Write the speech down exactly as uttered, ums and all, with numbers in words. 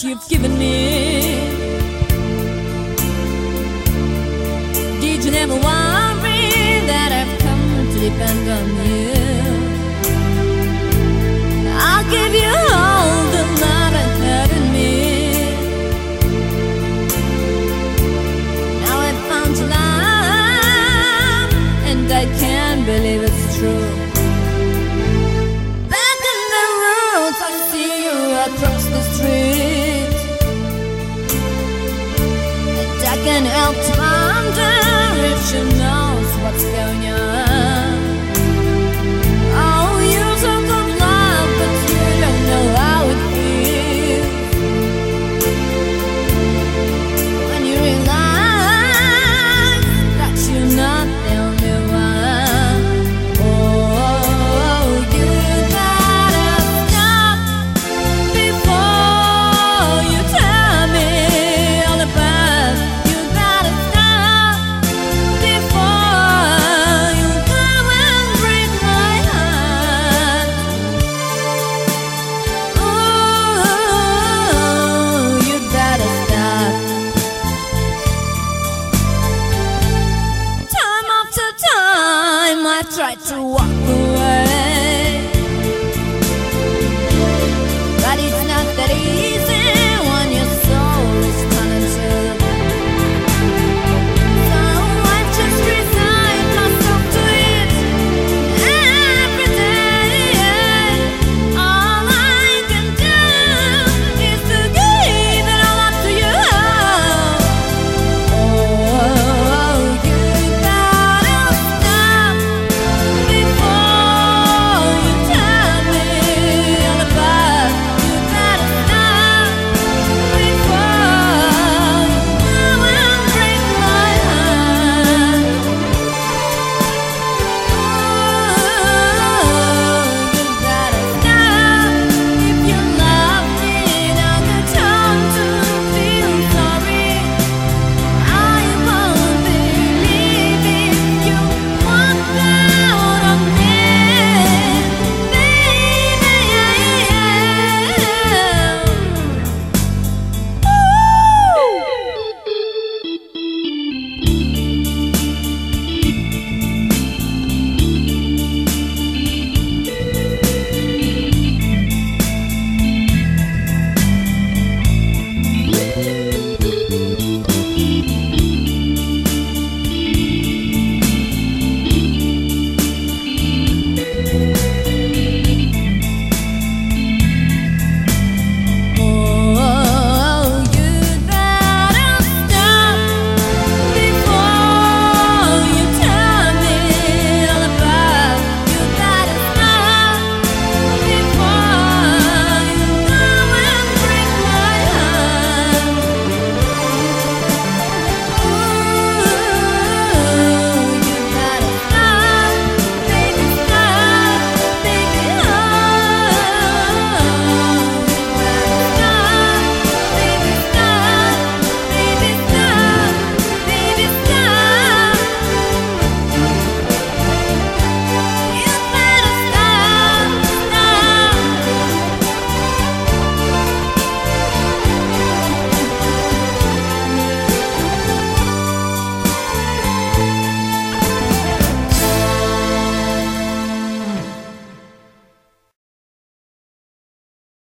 you've given me. Did you never worry that I've come to depend on you? I'll give you all the love I had in me. Now I found your love, and I can't believe it's true. Back in the roots, I see you across the street, and I can't help to wonder if she knows what's going on.